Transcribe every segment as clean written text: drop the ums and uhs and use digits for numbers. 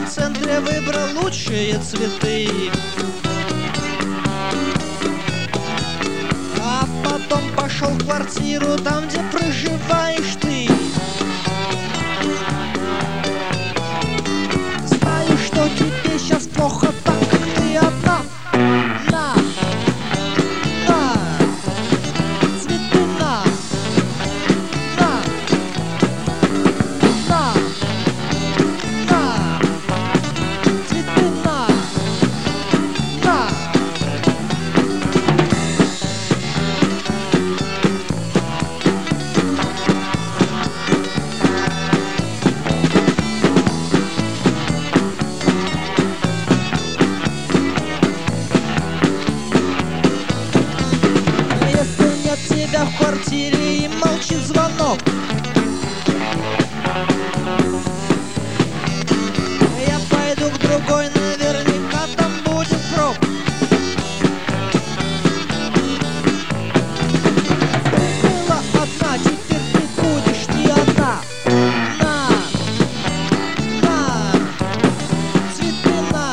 торговом центре выбрал лучшие цветы. А потом пошел в квартиру, там, где проживаешь ты. Знаю, что тебе сейчас плохо, так как ты одна. На, цветы на, цветы на. Если нет тебя в квартире и молчит звонок, я пойду к другой, наверняка там будет проб. Ты была одна, теперь ты будешь не одна. На, цветы на,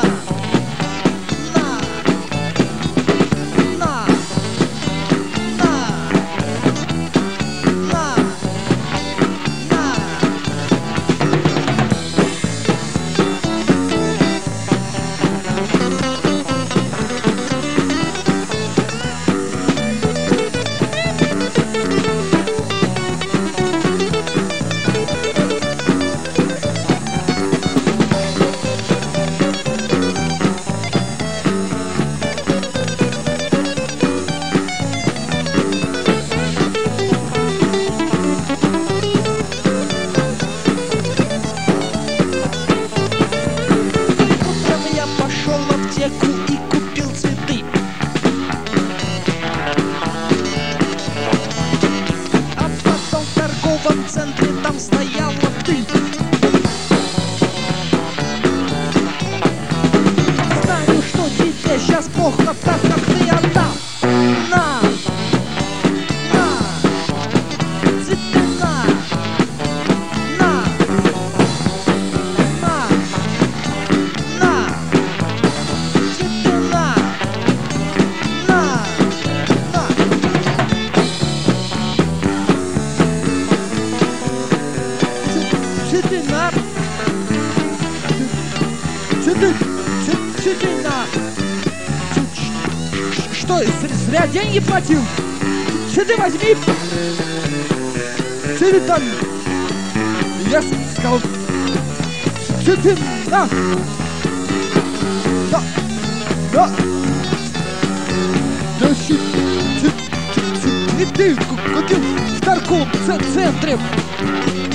и купил цветы. А потом в торговом центре там стояла ты. Знаю, что тебе сейчас плохо, так как ты одна. На, цветы на, Что, зря деньги платил? Цветы возьми! Цветы там! Я сказал... Цветы на! Да! Цветы купил в торговом центре!